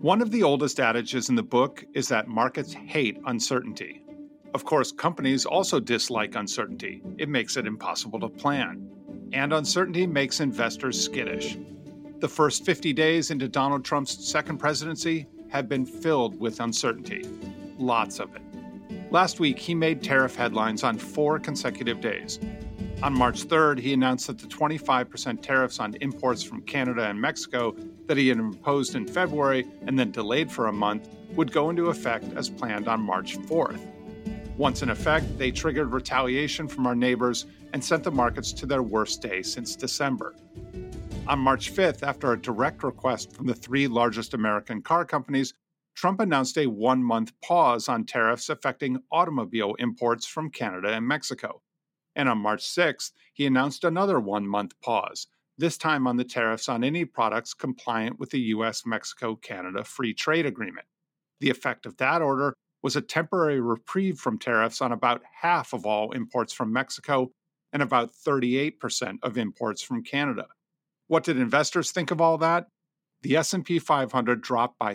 One of the oldest adages in the book is that markets hate uncertainty. Of course, companies also dislike uncertainty. It makes it impossible to plan. And uncertainty makes investors skittish. The first 50 days into Donald Trump's second presidency have been filled with uncertainty. Lots of it. Last week, he made tariff headlines on 4 consecutive days. On March 3rd, he announced that the 25% tariffs on imports from Canada and Mexico that he had imposed in February and then delayed for a month would go into effect as planned on March 4th. Once in effect, they triggered retaliation from our neighbors and sent the markets to their worst day since December. On March 5th, after a direct request from the 3 largest American car companies, Trump announced a 1-month pause on tariffs affecting automobile imports from Canada and Mexico. And on March 6th, he announced another 1-month pause, this time on the tariffs on any products compliant with the U.S.-Mexico-Canada Free Trade Agreement. The effect of that order was a temporary reprieve from tariffs on about half of all imports from Mexico and about 38% of imports from Canada. What did investors think of all that? The S&P 500 dropped by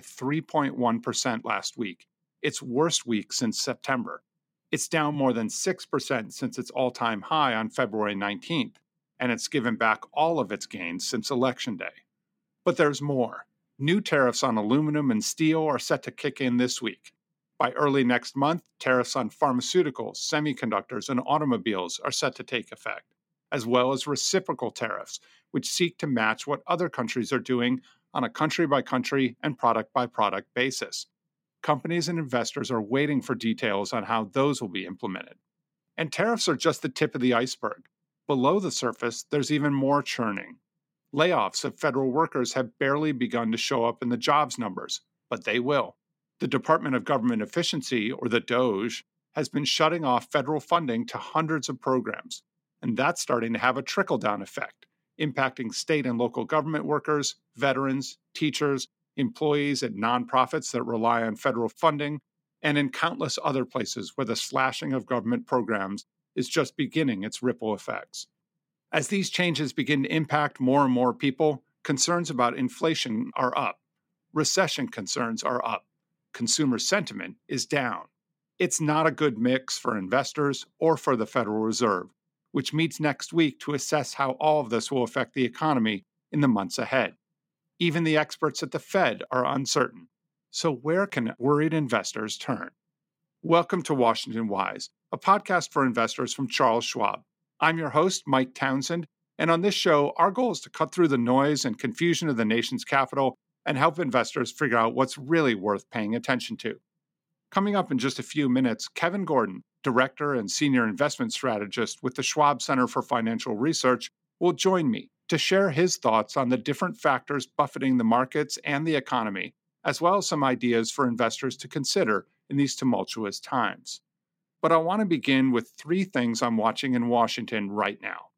3.1% last week, its worst week since September. It's down more than 6% since its all-time high on February 19th, and it's given back all of its gains since Election Day. But there's more. New tariffs on aluminum and steel are set to kick in this week. By early next month, tariffs on pharmaceuticals, semiconductors, and automobiles are set to take effect, as well as reciprocal tariffs, which seek to match what other countries are doing on a country-by-country and product-by-product basis. Companies and investors are waiting for details on how those will be implemented. And tariffs are just the tip of the iceberg. Below the surface, there's even more churning. Layoffs of federal workers have barely begun to show up in the jobs numbers, but they will. The Department of Government Efficiency, or the DOGE, has been shutting off federal funding to hundreds of programs, and that's starting to have a trickle-down effect, impacting state and local government workers, veterans, teachers, employees at nonprofits that rely on federal funding, and in countless other places where the slashing of government programs is just beginning its ripple effects. As these changes begin to impact more and more people, concerns about inflation are up. Recession concerns are up. Consumer sentiment is down. It's not a good mix for investors or for the Federal Reserve, which meets next week to assess how all of this will affect the economy in the months ahead. Even the experts at the Fed are uncertain. So where can worried investors turn? Welcome to Washington Wise, a podcast for investors from Charles Schwab. I'm your host, Mike Townsend, and on this show, our goal is to cut through the noise and confusion of the nation's capital and help investors figure out what's really worth paying attention to. Coming up in just a few minutes, Kevin Gordon, Director and Senior Investment Strategist with the Schwab Center for Financial Research, will join me to share his thoughts on the different factors buffeting the markets and the economy, as well as some ideas for investors to consider in these tumultuous times. But I want to begin with 3 things I'm watching in Washington right now.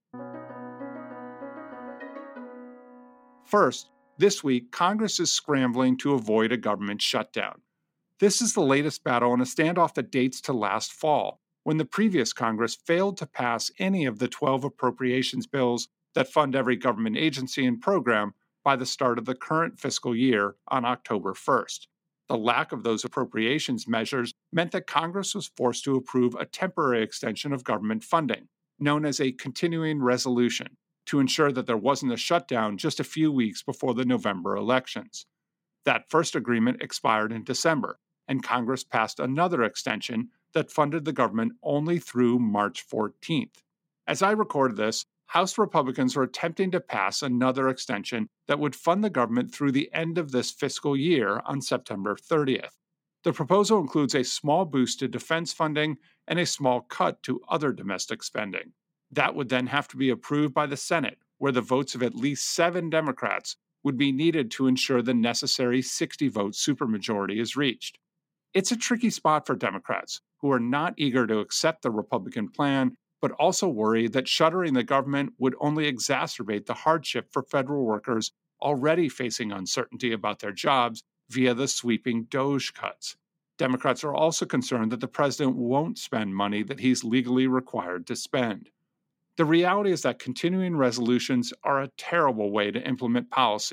First, this week, Congress is scrambling to avoid a government shutdown. This is the latest battle in a standoff that dates to last fall, when the previous Congress failed to pass any of the 12 appropriations bills that fund every government agency and program by the start of the current fiscal year on October 1st. The lack of those appropriations measures meant that Congress was forced to approve a temporary extension of government funding, known as a continuing resolution, to ensure that there wasn't a shutdown just a few weeks before the November elections. That first agreement expired in December, and Congress passed another extension that funded the government only through March 14th. As I record this, House Republicans are attempting to pass another extension that would fund the government through the end of this fiscal year on September 30th. The proposal includes a small boost to defense funding and a small cut to other domestic spending. That would then have to be approved by the Senate, where the votes of at least 7 Democrats would be needed to ensure the necessary 60-vote supermajority is reached. It's a tricky spot for Democrats, who are not eager to accept the Republican plan, but also worry that shuttering the government would only exacerbate the hardship for federal workers already facing uncertainty about their jobs via the sweeping DOGE cuts. Democrats are also concerned that the president won't spend money that he's legally required to spend. The reality is that continuing resolutions are a terrible way to implement policy.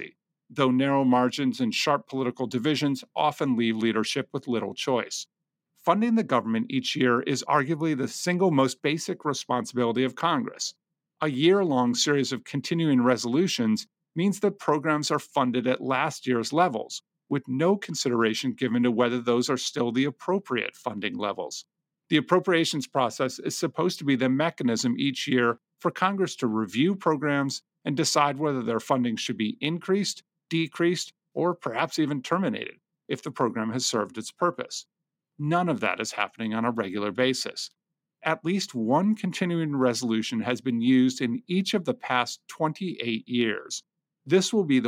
though narrow margins and sharp political divisions often leave leadership with little choice. Funding the government each year is arguably the single most basic responsibility of Congress. A year-long series of continuing resolutions means that programs are funded at last year's levels, with no consideration given to whether those are still the appropriate funding levels. The appropriations process is supposed to be the mechanism each year for Congress to review programs and decide whether their funding should be increased, decreased, or perhaps even terminated if the program has served its purpose. None of that is happening on a regular basis. At least one continuing resolution has been used in each of the past 28 years. This will be the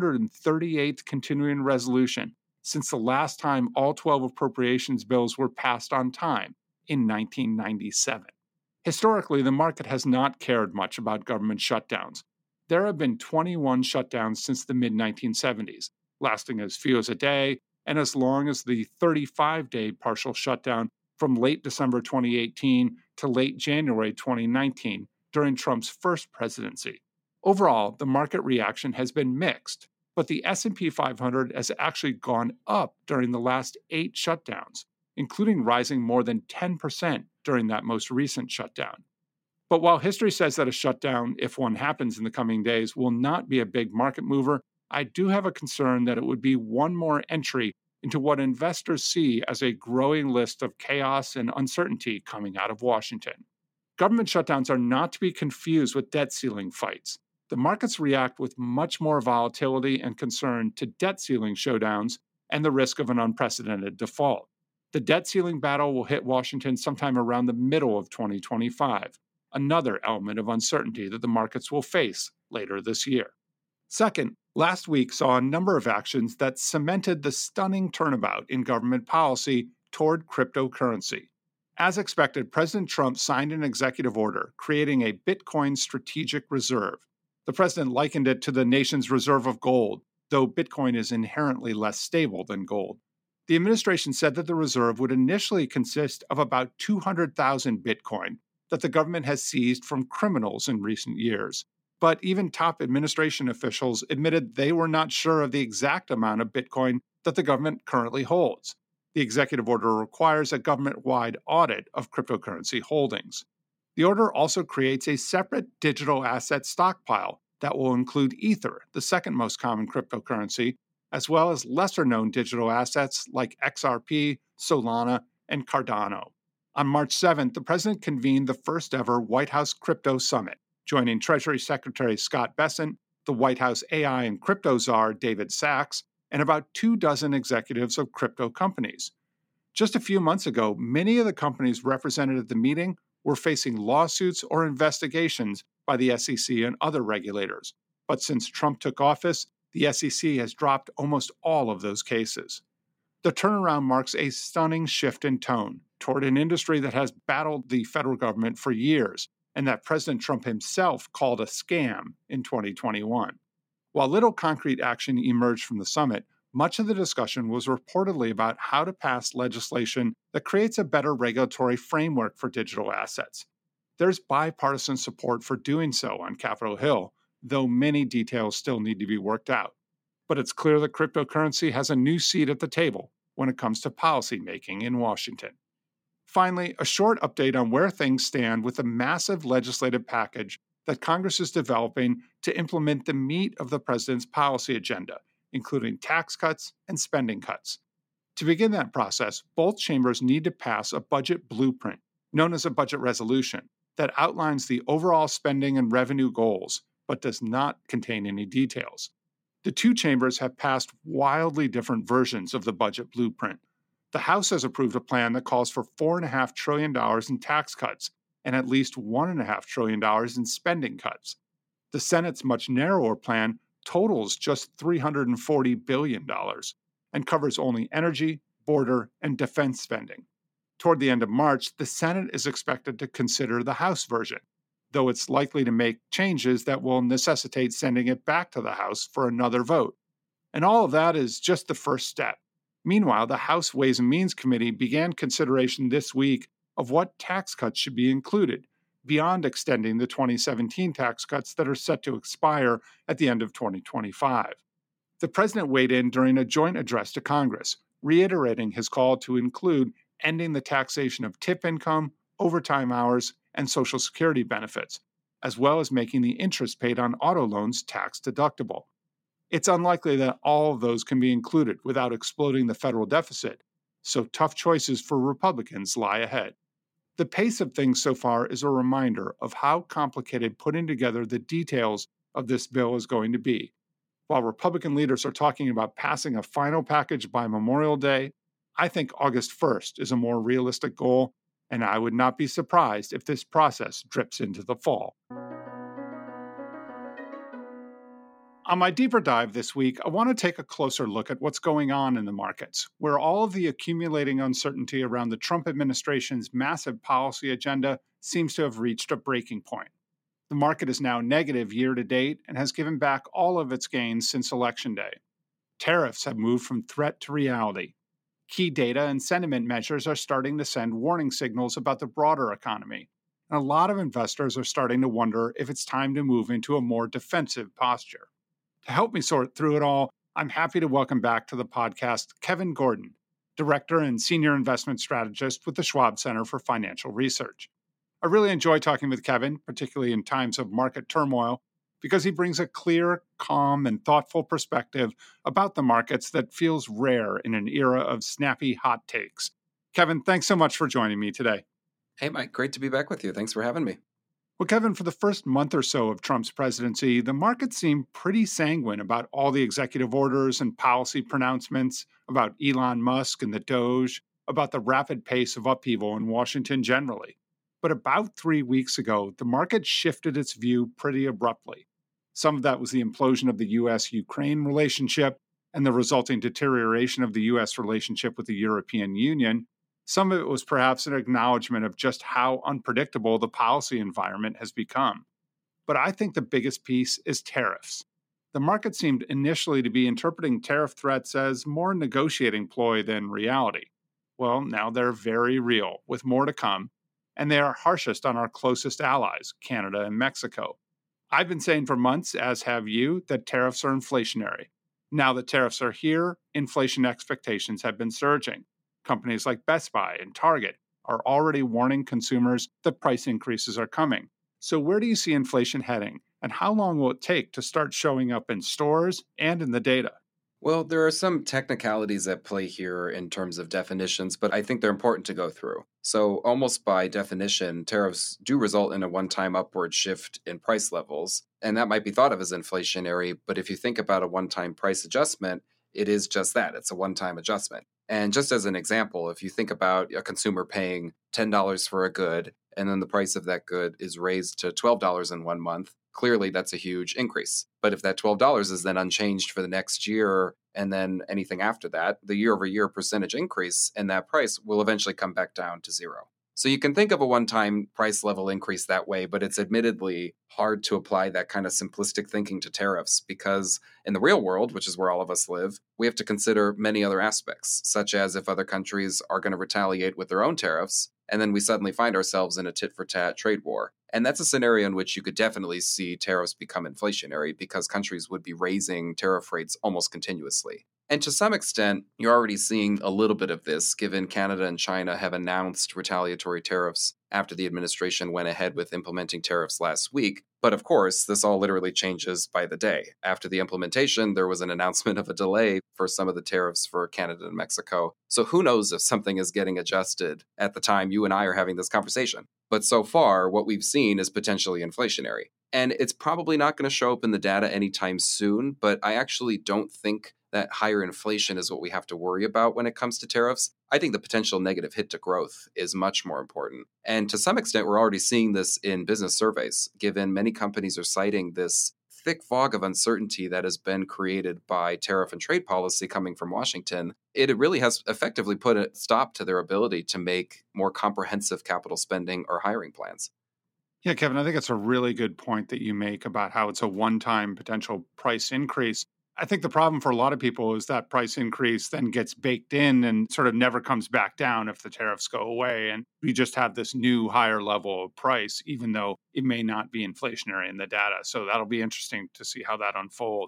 138th continuing resolution since the last time all 12 appropriations bills were passed on time in 1997. Historically, the market has not cared much about government shutdowns. There have been 21 shutdowns since the mid-1970s, lasting as few as a day and as long as the 35-day partial shutdown from late December 2018 to late January 2019 during Trump's first presidency. Overall, the market reaction has been mixed, but the S&P 500 has actually gone up during the last 8 shutdowns, including rising more than 10% during that most recent shutdown. But while history says that a shutdown, if one happens in the coming days, will not be a big market mover, I do have a concern that it would be one more entry into what investors see as a growing list of chaos and uncertainty coming out of Washington. Government shutdowns are not to be confused with debt ceiling fights. The markets react with much more volatility and concern to debt ceiling showdowns and the risk of an unprecedented default. The debt ceiling battle will hit Washington sometime around the middle of 2025, another element of uncertainty that the markets will face later this year. Second, last week saw a number of actions that cemented the stunning turnabout in government policy toward cryptocurrency. As expected, President Trump signed an executive order creating a Bitcoin strategic reserve. The president likened it to the nation's reserve of gold, though Bitcoin is inherently less stable than gold. The administration said that the reserve would initially consist of about 200,000 Bitcoin that the government has seized from criminals in recent years. But even top administration officials admitted they were not sure of the exact amount of Bitcoin that the government currently holds. The executive order requires a government-wide audit of cryptocurrency holdings. The order also creates a separate digital asset stockpile that will include Ether, the second most common cryptocurrency, as well as lesser-known digital assets like XRP, Solana, and Cardano. On March 7th, the president convened the first-ever White House Crypto Summit, joining Treasury Secretary Scott Bessent, the White House AI and crypto czar David Sacks, and about 24 executives of crypto companies. Just a few months ago, many of the companies represented at the meeting were facing lawsuits or investigations by the SEC and other regulators. But since Trump took office, the SEC has dropped almost all of those cases. The turnaround marks a stunning shift in tone toward an industry that has battled the federal government for years and that President Trump himself called a scam in 2021. While little concrete action emerged from the summit, much of the discussion was reportedly about how to pass legislation that creates a better regulatory framework for digital assets. There's bipartisan support for doing so on Capitol Hill, though many details still need to be worked out. But it's clear that cryptocurrency has a new seat at the table when it comes to policymaking in Washington. Finally, a short update on where things stand with the massive legislative package that Congress is developing to implement the meat of the president's policy agenda, including tax cuts and spending cuts. To begin that process, both chambers need to pass a budget blueprint, known as a budget resolution, that outlines the overall spending and revenue goals, but does not contain any details. The two chambers have passed wildly different versions of the budget blueprint. The House has approved a plan that calls for $4.5 trillion in tax cuts and at least $1.5 trillion in spending cuts. The Senate's much narrower plan totals just $340 billion and covers only energy, border, and defense spending. Toward the end of March, the Senate is expected to consider the House version, though it's likely to make changes that will necessitate sending it back to the House for another vote. And all of that is just the first step. Meanwhile, the House Ways and Means Committee began consideration this week of what tax cuts should be included, beyond extending the 2017 tax cuts that are set to expire at the end of 2025. The president weighed in during a joint address to Congress, reiterating his call to include ending the taxation of tip income, overtime hours, and Social Security benefits, as well as making the interest paid on auto loans tax deductible. It's unlikely that all of those can be included without exploding the federal deficit, so tough choices for Republicans lie ahead. The pace of things so far is a reminder of how complicated putting together the details of this bill is going to be. While Republican leaders are talking about passing a final package by Memorial Day, I think August 1st is a more realistic goal, and I would not be surprised if this process drips into the fall. On my deeper dive this week, I want to take a closer look at what's going on in the markets, where all of the accumulating uncertainty around the Trump administration's massive policy agenda seems to have reached a breaking point. The market is now negative year to date and has given back all of its gains since Election Day. Tariffs have moved from threat to reality. Key data and sentiment measures are starting to send warning signals about the broader economy, and a lot of investors are starting to wonder if it's time to move into a more defensive posture. To help me sort through it all, I'm happy to welcome back to the podcast Kevin Gordon, Director and Senior Investment Strategist with the Schwab Center for Financial Research. I really enjoy talking with Kevin, particularly in times of market turmoil, because he brings a clear, calm, and thoughtful perspective about the markets that feels rare in an era of snappy hot takes. Kevin, thanks so much for joining me today. Hey, Mike, great to be back with you. Thanks for having me. Well, Kevin, for the first month or so of Trump's presidency, the market seemed pretty sanguine about all the executive orders and policy pronouncements, about Elon Musk and the Doge, about the rapid pace of upheaval in Washington generally. But about 3 weeks ago, the market shifted its view pretty abruptly. Some of that was the implosion of the U.S.-Ukraine relationship and the resulting deterioration of the U.S. relationship with the European Union. Some of it was perhaps an acknowledgement of just how unpredictable the policy environment has become. But I think the biggest piece is tariffs. The market seemed initially to be interpreting tariff threats as more negotiating ploy than reality. Well, now they're very real, with more to come. And they are harshest on our closest allies, Canada and Mexico. I've been saying for months, as have you, that tariffs are inflationary. Now that tariffs are here, inflation expectations have been surging. Companies like Best Buy and Target are already warning consumers that price increases are coming. So where do you see inflation heading, and how long will it take to start showing up in stores and in the data? Well, there are some technicalities at play here in terms of definitions, but I think they're important to go through. So, almost by definition, tariffs do result in a one-time upward shift in price levels, and that might be thought of as inflationary, but if you think about a one-time price adjustment, it is just that. It's a one-time adjustment. And just as an example, if you think about a consumer paying $10 for a good, and then the price of that good is raised to $12 in 1 month, clearly that's a huge increase. But if that $12 is then unchanged for the next year and then anything after that, the year over year percentage increase in that price will eventually come back down to zero. So you can think of a one-time price level increase that way, but it's admittedly hard to apply that kind of simplistic thinking to tariffs because in the real world, which is where all of us live, we have to consider many other aspects, such as if other countries are going to retaliate with their own tariffs, and then we suddenly find ourselves in a tit-for-tat trade war. And that's a scenario in which you could definitely see tariffs become inflationary because countries would be raising tariff rates almost continuously. And to some extent, you're already seeing a little bit of this, given Canada and China have announced retaliatory tariffs after the administration went ahead with implementing tariffs last week. But of course, this all literally changes by the day. After the implementation, there was an announcement of a delay for some of the tariffs for Canada and Mexico. So who knows if something is getting adjusted at the time you and I are having this conversation. But so far, what we've seen is potentially inflationary. And it's probably not going to show up in the data anytime soon, but I actually don't think that higher inflation is what we have to worry about when it comes to tariffs. I think the potential negative hit to growth is much more important. And to some extent, we're already seeing this in business surveys, given many companies are citing this thick fog of uncertainty that has been created by tariff and trade policy coming from Washington. It really has effectively put a stop to their ability to make more comprehensive capital spending or hiring plans. Yeah, Kevin, I think it's a really good point that you make about how it's a one-time potential price increase. I think the problem for a lot of people is that price increase then gets baked in and sort of never comes back down if the tariffs go away. And we just have this new higher level of price, even though it may not be inflationary in the data. So that'll be interesting to see how that unfolds.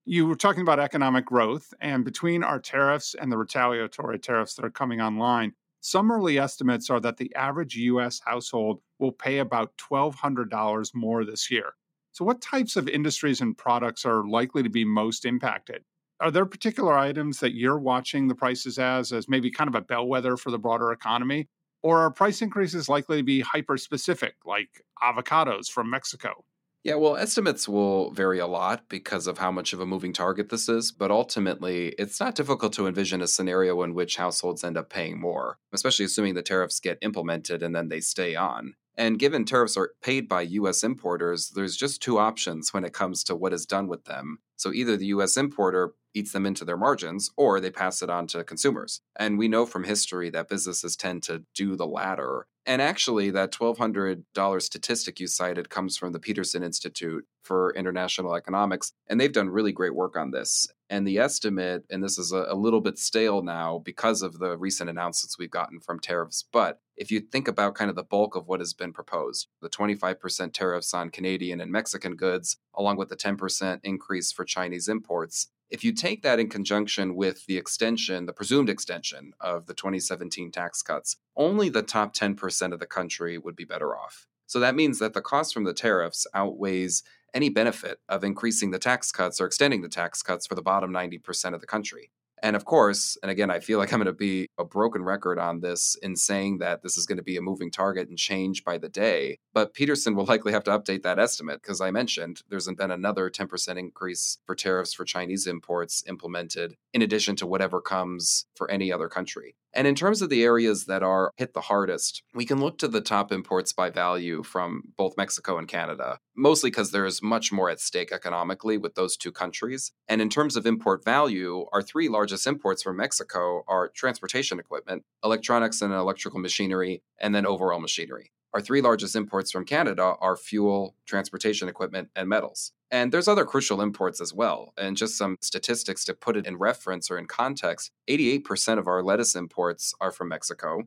You were talking about economic growth, and between our tariffs and the retaliatory tariffs that are coming online, some early estimates are that the average US household will pay about $1,200 more this year. So, what types of industries and products are likely to be most impacted? Are there particular items that you're watching the prices as maybe kind of a bellwether for the broader economy? Or are price increases likely to be hyper specific, like avocados from Mexico? Yeah, well, estimates will vary a lot because of how much of a moving target this is, but ultimately, it's not difficult to envision a scenario in which households end up paying more, especially assuming the tariffs get implemented and then they stay on. And given tariffs are paid by US importers, there's just two options when it comes to what is done with them. So either the US importer eats them into their margins or they pass it on to consumers. And we know from history that businesses tend to do the latter. And actually, that $1,200 statistic you cited comes from the Peterson Institute for International Economics, and they've done really great work on this. And the estimate, and this is a little bit stale now because of the recent announcements we've gotten from tariffs, but if you think about kind of the bulk of what has been proposed, the 25% tariffs on Canadian and Mexican goods, along with the 10% increase for Chinese imports, if you take that in conjunction with the extension, the presumed extension of the 2017 tax cuts, only the top 10% of the country would be better off. So that means that the cost from the tariffs outweighs any benefit of increasing the tax cuts or extending the tax cuts for the bottom 90% of the country. And of course, and again, I feel like I'm going to be a broken record on this in saying that this is going to be a moving target and change by the day. But Peterson will likely have to update that estimate because I mentioned there's been another 10% increase for tariffs for Chinese imports implemented, in addition to whatever comes for any other country. And in terms of the areas that are hit the hardest, we can look to the top imports by value from both Mexico and Canada, mostly because there is much more at stake economically with those two countries. And in terms of import value, our three largest imports from Mexico are transportation equipment, electronics and electrical machinery, and then overall machinery. Our three largest imports from Canada are fuel, transportation equipment, and metals. And there's other crucial imports as well. And just some statistics to put it in reference or in context, 88% of our lettuce imports are from Mexico.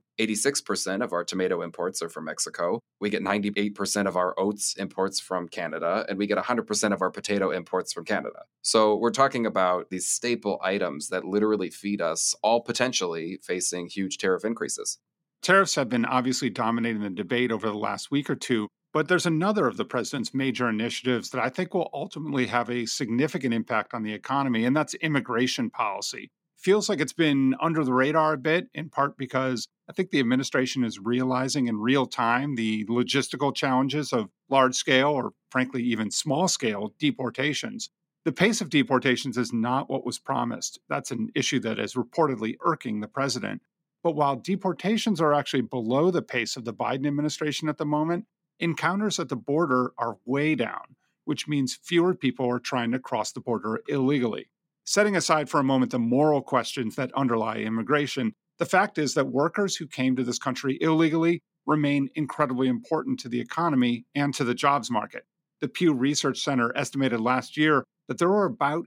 86% of our tomato imports are from Mexico. We get 98% of our oats imports from Canada, and we get 100% of our potato imports from Canada. So we're talking about these staple items that literally feed us, all potentially facing huge tariff increases. Tariffs have been obviously dominating the debate over the last week or two, but there's another of the president's major initiatives that I think will ultimately have a significant impact on the economy, and that's immigration policy. Feels like it's been under the radar a bit, in part because I think the administration is realizing in real time the logistical challenges of large scale or, frankly, even small scale deportations. The pace of deportations is not what was promised. That's an issue that is reportedly irking the president. But while deportations are actually below the pace of the Biden administration at the moment, encounters at the border are way down, which means fewer people are trying to cross the border illegally. Setting aside for a moment the moral questions that underlie immigration, the fact is that workers who came to this country illegally remain incredibly important to the economy and to the jobs market. The Pew Research Center estimated last year that there were about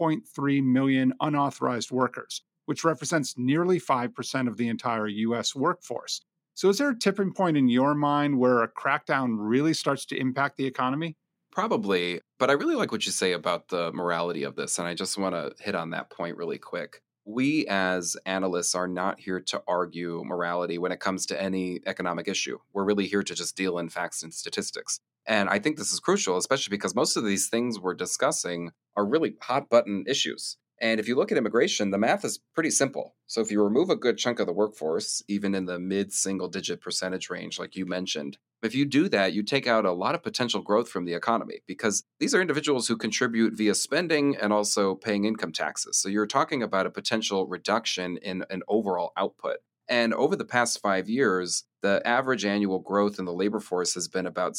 8.3 million unauthorized workers, which represents nearly 5% of the entire U.S. workforce. So is there a tipping point in your mind where a crackdown really starts to impact the economy? Probably, but I really like what you say about the morality of this, and I just want to hit on that point really quick. We as analysts are not here to argue morality when it comes to any economic issue. We're really here to just deal in facts and statistics. And I think this is crucial, especially because most of these things we're discussing are really hot button issues. And if you look at immigration, the math is pretty simple. So if you remove a good chunk of the workforce, even in the mid single digit percentage range, like you mentioned, if you do that, you take out a lot of potential growth from the economy because these are individuals who contribute via spending and also paying income taxes. So you're talking about a potential reduction in an overall output. And over the past 5 years, the average annual growth in the labor force has been about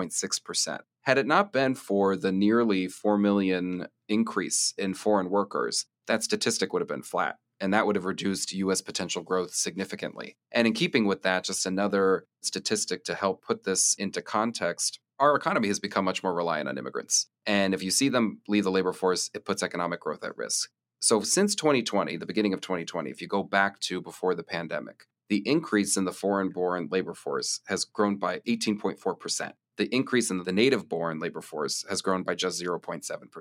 0.6%. Had it not been for the nearly 4 million increase in foreign workers, that statistic would have been flat, and that would have reduced U.S. potential growth significantly. And in keeping with that, just another statistic to help put this into context, our economy has become much more reliant on immigrants. And if you see them leave the labor force, it puts economic growth at risk. So since 2020, the beginning of 2020, if you go back to before the pandemic, the increase in the foreign-born labor force has grown by 18.4%. The increase in the native-born labor force has grown by just 0.7%.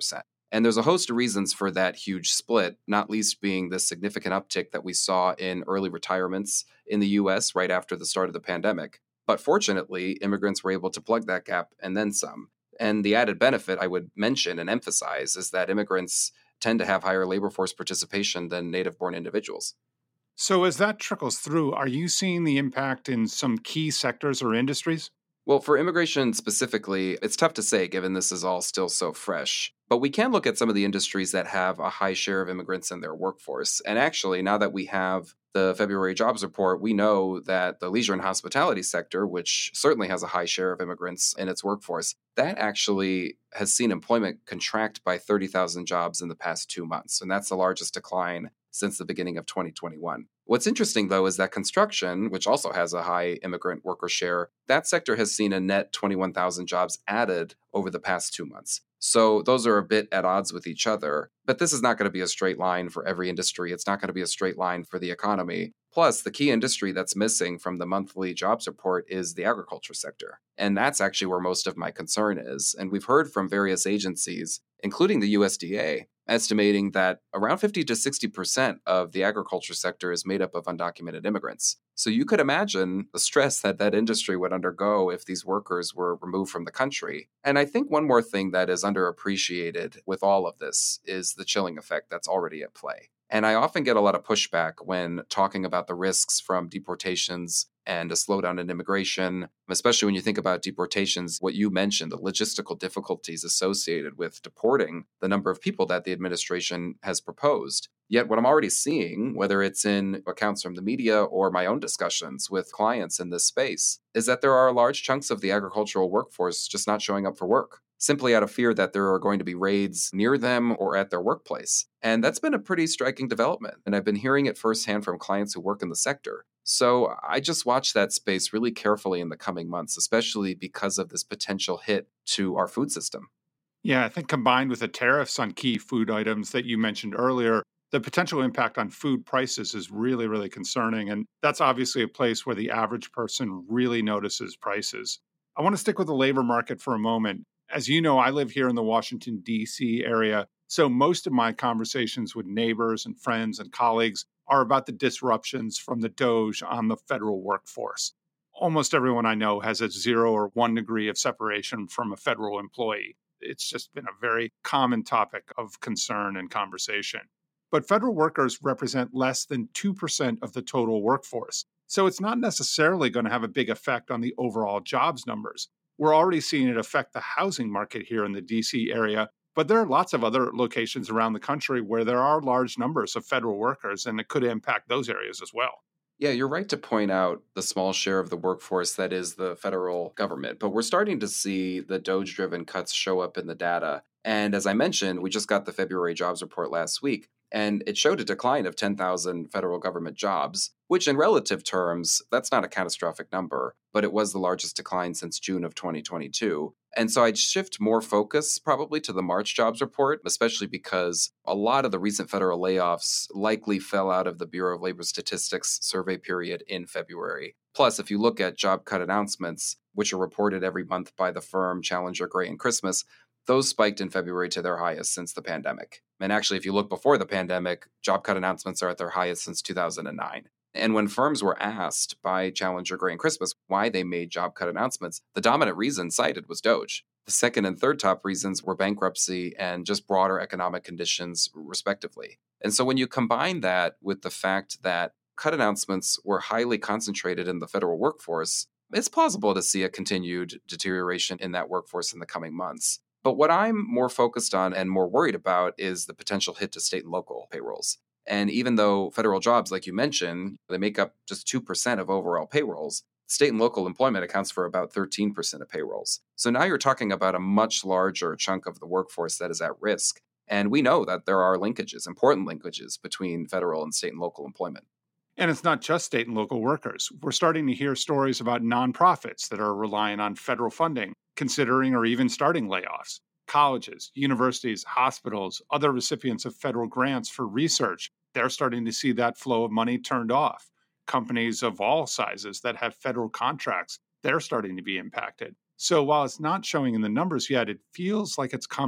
And there's a host of reasons for that huge split, not least being the significant uptick that we saw in early retirements in the US right after the start of the pandemic. But fortunately, immigrants were able to plug that gap and then some. And the added benefit I would mention and emphasize is that immigrants tend to have higher labor force participation than native born individuals. So, as that trickles through, are you seeing the impact in some key sectors or industries? Well, for immigration specifically, it's tough to say given this is all still so fresh. But we can look at some of the industries that have a high share of immigrants in their workforce. And actually, now that we have the February jobs report, we know that the leisure and hospitality sector, which certainly has a high share of immigrants in its workforce, that actually has seen employment contract by 30,000 jobs in the past 2 months. And that's the largest decline since the beginning of 2021. What's interesting, though, is that construction, which also has a high immigrant worker share, that sector has seen a net 21,000 jobs added over the past 2 months. So those are a bit at odds with each other. But this is not going to be a straight line for every industry. It's not going to be a straight line for the economy. Plus, the key industry that's missing from the monthly jobs report is the agriculture sector. And that's actually where most of my concern is. And we've heard from various agencies, including the USDA, estimating that around 50 to 60% of the agriculture sector is made up of undocumented immigrants. So you could imagine the stress that that industry would undergo if these workers were removed from the country. And I think one more thing that is underappreciated with all of this is the chilling effect that's already at play. And I often get a lot of pushback when talking about the risks from deportations and a slowdown in immigration, especially when you think about deportations, what you mentioned, the logistical difficulties associated with deporting the number of people that the administration has proposed. Yet what I'm already seeing, whether it's in accounts from the media or my own discussions with clients in this space, is that there are large chunks of the agricultural workforce just not showing up for work, simply out of fear that there are going to be raids near them or at their workplace. And that's been a pretty striking development. And I've been hearing it firsthand from clients who work in the sector. So I just watch that space really carefully in the coming months, especially because of this potential hit to our food system. Yeah, I think combined with the tariffs on key food items that you mentioned earlier, the potential impact on food prices is really, really concerning. And that's obviously a place where the average person really notices prices. I want to stick with the labor market for a moment. As you know, I live here in the Washington, D.C. area. So most of my conversations with neighbors and friends and colleagues are about the disruptions from the DOGE on the federal workforce. Almost everyone I know has a 0 or 1 degree of separation from a federal employee. It's just been a very common topic of concern and conversation. But federal workers represent less than 2% of the total workforce. So it's not necessarily going to have a big effect on the overall jobs numbers. We're already seeing it affect the housing market here in the DC area, but there are lots of other locations around the country where there are large numbers of federal workers, and it could impact those areas as well. Yeah, you're right to point out the small share of the workforce that is the federal government, but we're starting to see the DOGE driven cuts show up in the data. And as I mentioned, we just got the February jobs report last week, and it showed a decline of 10,000 federal government jobs, which in relative terms, that's not a catastrophic number, but it was the largest decline since June of 2022. And so I'd shift more focus probably to the March jobs report, especially because a lot of the recent federal layoffs likely fell out of the Bureau of Labor Statistics survey period in February. Plus, if you look at job cut announcements, which are reported every month by the firm Challenger Gray and Christmas, those spiked in February to their highest since the pandemic. And actually, if you look before the pandemic, job cut announcements are at their highest since 2009. And when firms were asked by Challenger Gray and Christmas why they made job cut announcements, the dominant reason cited was DOGE. The second and third top reasons were bankruptcy and just broader economic conditions, respectively. And so when you combine that with the fact that cut announcements were highly concentrated in the federal workforce, it's plausible to see a continued deterioration in that workforce in the coming months. But what I'm more focused on and more worried about is the potential hit to state and local payrolls. And even though federal jobs, like you mentioned, they make up just 2% of overall payrolls, state and local employment accounts for about 13% of payrolls. So now you're talking about a much larger chunk of the workforce that is at risk. And we know that there are linkages, important linkages between federal and state and local employment. And it's not just state and local workers. We're starting to hear stories about nonprofits that are relying on federal funding, considering or even starting layoffs. Colleges, universities, hospitals, other recipients of federal grants for research, they're starting to see that flow of money turned off. Companies of all sizes that have federal contracts, they're starting to be impacted. So while it's not showing in the numbers yet, it feels like it's coming.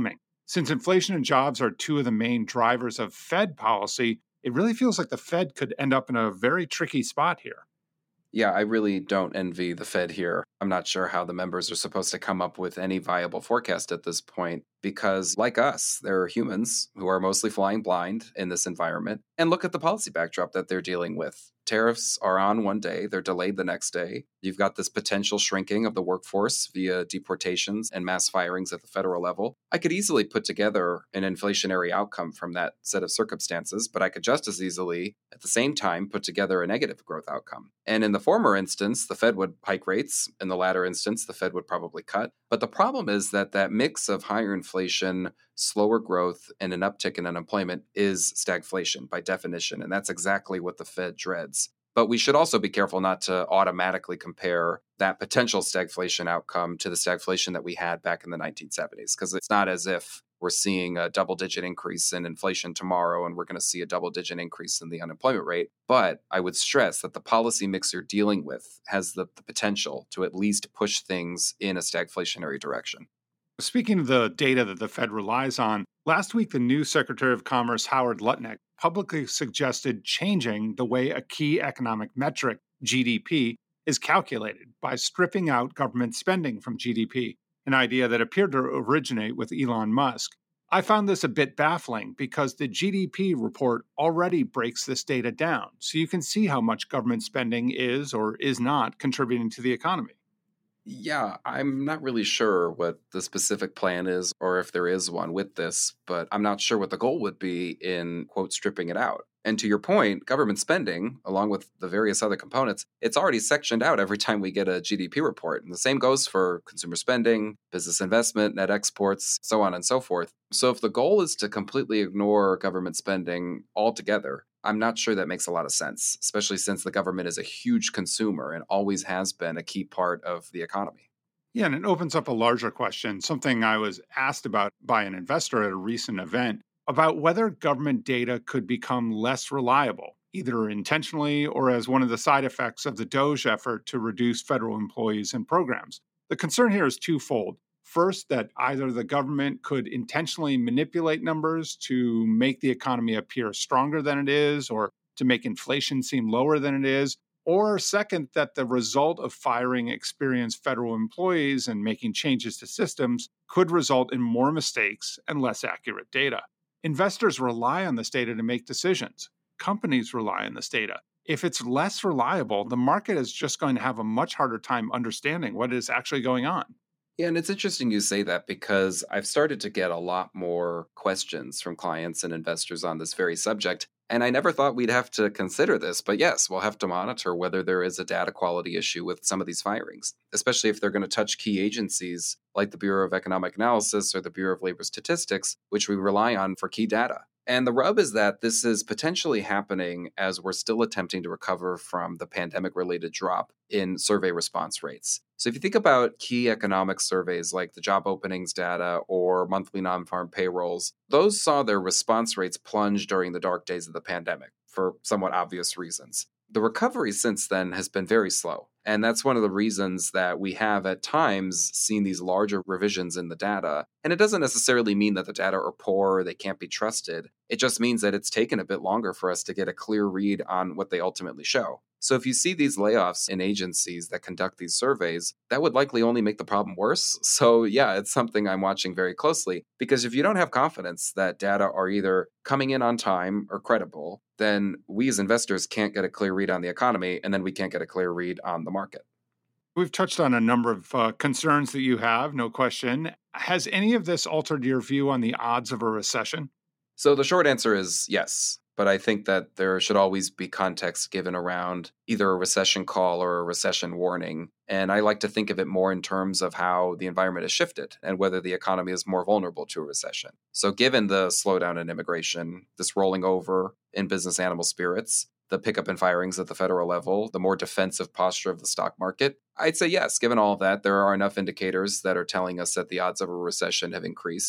Since inflation and jobs are two of the main drivers of Fed policy, it really feels like the Fed could end up in a very tricky spot here. Yeah, I really don't envy the Fed here. I'm not sure how the members are supposed to come up with any viable forecast at this point because, like us, they're humans who are mostly flying blind in this environment. And look at the policy backdrop that they're dealing with. Tariffs are on one day, they're delayed the next day. You've got this potential shrinking of the workforce via deportations and mass firings at the federal level. I could easily put together an inflationary outcome from that set of circumstances, but I could just as easily, at the same time, put together a negative growth outcome. And in the former instance, the Fed would hike rates. In the latter instance, the Fed would probably cut. But the problem is that mix of higher inflation, slower growth, and an uptick in unemployment is stagflation by definition. And that's exactly what the Fed dreads. But we should also be careful not to automatically compare that potential stagflation outcome to the stagflation that we had back in the 1970s, because it's not as if we're seeing a double-digit increase in inflation tomorrow and we're going to see a double-digit increase in the unemployment rate. But I would stress that the policy mix you're dealing with has the potential to at least push things in a stagflationary direction. Speaking of the data that the Fed relies on, last week the new Secretary of Commerce, Howard Lutnick, publicly suggested changing the way a key economic metric, GDP, is calculated by stripping out government spending from GDP, an idea that appeared to originate with Elon Musk. I found this a bit baffling because the GDP report already breaks this data down, so you can see how much government spending is or is not contributing to the economy. Yeah, I'm not really sure what the specific plan is or if there is one with this, but I'm not sure what the goal would be in, quote, stripping it out. And to your point, government spending, along with the various other components, it's already sectioned out every time we get a GDP report. And the same goes for consumer spending, business investment, net exports, so on and so forth. So if the goal is to completely ignore government spending altogether, I'm not sure that makes a lot of sense, especially since the government is a huge consumer and always has been a key part of the economy. Yeah, and it opens up a larger question, something I was asked about by an investor at a recent event about whether government data could become less reliable, either intentionally or as one of the side effects of the DOGE effort to reduce federal employees and programs. The concern here is twofold. First, that either the government could intentionally manipulate numbers to make the economy appear stronger than it is, or to make inflation seem lower than it is. Or second, that the result of firing experienced federal employees and making changes to systems could result in more mistakes and less accurate data. Investors rely on this data to make decisions. Companies rely on this data. If it's less reliable, the market is just going to have a much harder time understanding what is actually going on. Yeah, and it's interesting you say that because I've started to get a lot more questions from clients and investors on this very subject. And I never thought we'd have to consider this, but yes, we'll have to monitor whether there is a data quality issue with some of these firings, especially if they're going to touch key agencies like the Bureau of Economic Analysis or the Bureau of Labor Statistics, which we rely on for key data. And the rub is that this is potentially happening as we're still attempting to recover from the pandemic-related drop in survey response rates. So if you think about key economic surveys like the job openings data or monthly non-farm payrolls, those saw their response rates plunge during the dark days of the pandemic for somewhat obvious reasons. The recovery since then has been very slow. And that's one of the reasons that we have at times seen these larger revisions in the data. And it doesn't necessarily mean that the data are poor or they can't be trusted. It just means that it's taken a bit longer for us to get a clear read on what they ultimately show. So if you see these layoffs in agencies that conduct these surveys, that would likely only make the problem worse. So yeah, it's something I'm watching very closely because if you don't have confidence that data are either coming in on time or credible, then we as investors can't get a clear read on the economy, and then we can't get a clear read on the market. We've touched on a number of concerns that you have, no question. Has any of this altered your view on the odds of a recession? So the short answer is yes. But I think that there should always be context given around either a recession call or a recession warning. And I like to think of it more in terms of how the environment has shifted and whether the economy is more vulnerable to a recession. So given the slowdown in immigration, this rolling over in business animal spirits, the pickup in firings at the federal level, the more defensive posture of the stock market, I'd say yes, given all of that, there are enough indicators that are telling us that the odds of a recession have increased.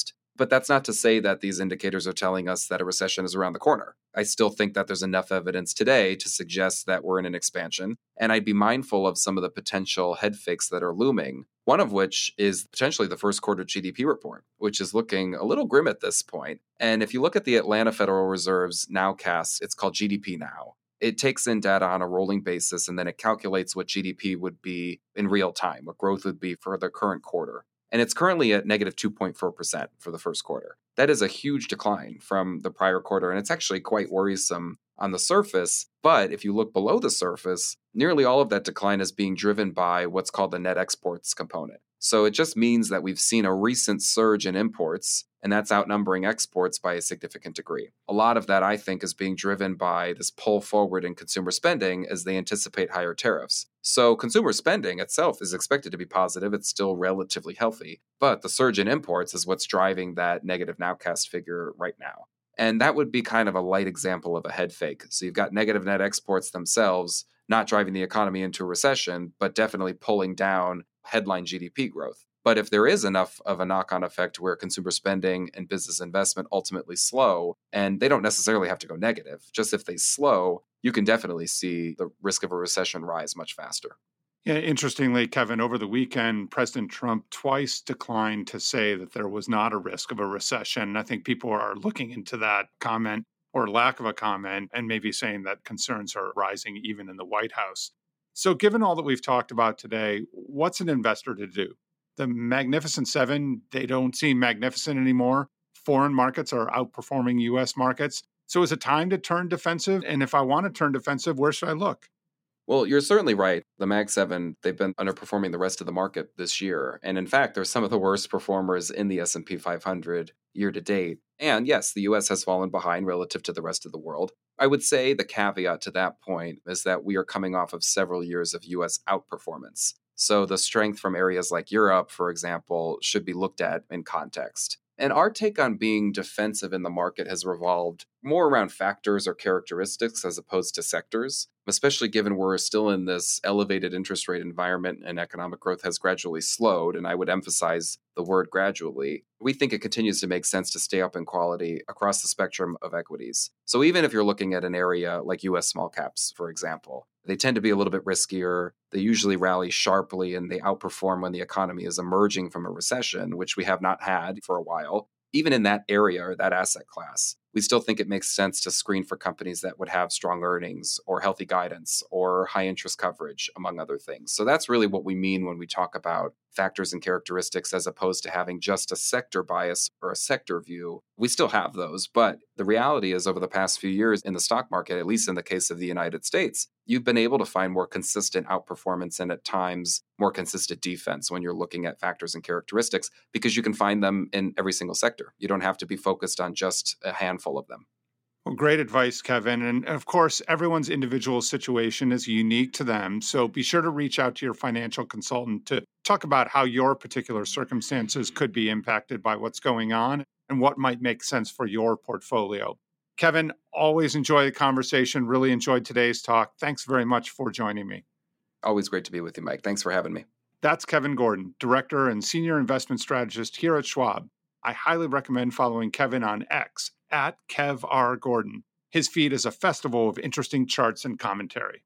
But that's not to say that these indicators are telling us that a recession is around the corner. I still think that there's enough evidence today to suggest that we're in an expansion. And I'd be mindful of some of the potential head fakes that are looming, one of which is potentially the first quarter GDP report, which is looking a little grim at this point. And if you look at the Atlanta Federal Reserve's nowcast, it's called GDP Now. It takes in data on a rolling basis, and then it calculates what GDP would be in real time, what growth would be for the current quarter. And it's currently at negative 2.4% for the first quarter. That is a huge decline from the prior quarter, and it's actually quite worrisome on the surface. But if you look below the surface, nearly all of that decline is being driven by what's called the net exports component. So it just means that we've seen a recent surge in imports, and that's outnumbering exports by a significant degree. A lot of that, I think, is being driven by this pull forward in consumer spending as they anticipate higher tariffs. So consumer spending itself is expected to be positive. It's still relatively healthy. But the surge in imports is what's driving that negative nowcast figure right now. And that would be kind of a light example of a head fake. So you've got negative net exports themselves not driving the economy into a recession, but definitely pulling down headline GDP growth. But if there is enough of a knock-on effect where consumer spending and business investment ultimately slow, and they don't necessarily have to go negative, just if they slow, you can definitely see the risk of a recession rise much faster. Yeah, interestingly, Kevin, over the weekend, President Trump twice declined to say that there was not a risk of a recession. I think people are looking into that comment or lack of a comment and maybe saying that concerns are rising even in the White House. So given all that we've talked about today, what's an investor to do? The Magnificent Seven, they don't seem magnificent anymore. Foreign markets are outperforming U.S. markets. So is it time to turn defensive? And if I want to turn defensive, where should I look? Well, you're certainly right. The Mag 7, they've been underperforming the rest of the market this year. And in fact, they're some of the worst performers in the S&P 500 year to date. And yes, the US has fallen behind relative to the rest of the world. I would say the caveat to that point is that we are coming off of several years of US outperformance. So the strength from areas like Europe, for example, should be looked at in context. And our take on being defensive in the market has revolved more around factors or characteristics as opposed to sectors, especially given we're still in this elevated interest rate environment and economic growth has gradually slowed. And I would emphasize the word gradually. We think it continues to make sense to stay up in quality across the spectrum of equities. So even if you're looking at an area like US small caps, for example, they tend to be a little bit riskier. They usually rally sharply and they outperform when the economy is emerging from a recession, which we have not had for a while. Even in that area or that asset class, we still think it makes sense to screen for companies that would have strong earnings or healthy guidance or high interest coverage, among other things. So that's really what we mean when we talk about factors and characteristics as opposed to having just a sector bias or a sector view. We still have those, but the reality is over the past few years in the stock market, at least in the case of the United States, you've been able to find more consistent outperformance and at times more consistent defense when you're looking at factors and characteristics because you can find them in every single sector. You don't have to be focused on just a handful of them. Well, great advice, Kevin. And of course, everyone's individual situation is unique to them. So be sure to reach out to your financial consultant to talk about how your particular circumstances could be impacted by what's going on and what might make sense for your portfolio. Kevin, always enjoy the conversation. Really enjoyed today's talk. Thanks very much for joining me. Always great to be with you, Mike. Thanks for having me. That's Kevin Gordon, Director and Senior Investment Strategist here at Schwab. I highly recommend following Kevin on X at KevRGordon. His feed is a festival of interesting charts and commentary.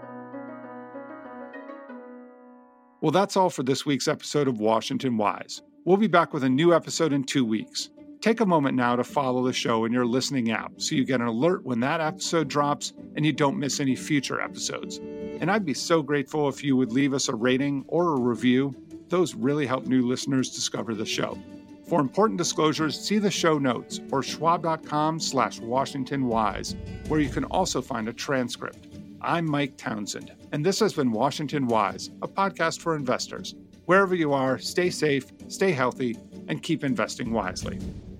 Well, that's all for this week's episode of Washington Wise. We'll be back with a new episode in 2 weeks. Take a moment now to follow the show in your listening app so you get an alert when that episode drops and you don't miss any future episodes. And I'd be so grateful if you would leave us a rating or a review. Those really help new listeners discover the show. For important disclosures, see the show notes or schwab.com/WashingtonWise, where you can also find a transcript. I'm Mike Townsend, and this has been Washington Wise, a podcast for investors. Wherever you are, stay safe, stay healthy, and keep investing wisely.